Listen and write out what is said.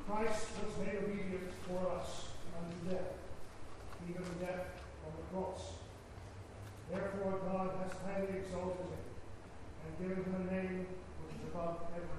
Christ was made obedient for us unto death, even death on the cross. Therefore God has highly exalted him, and given him a name which is above every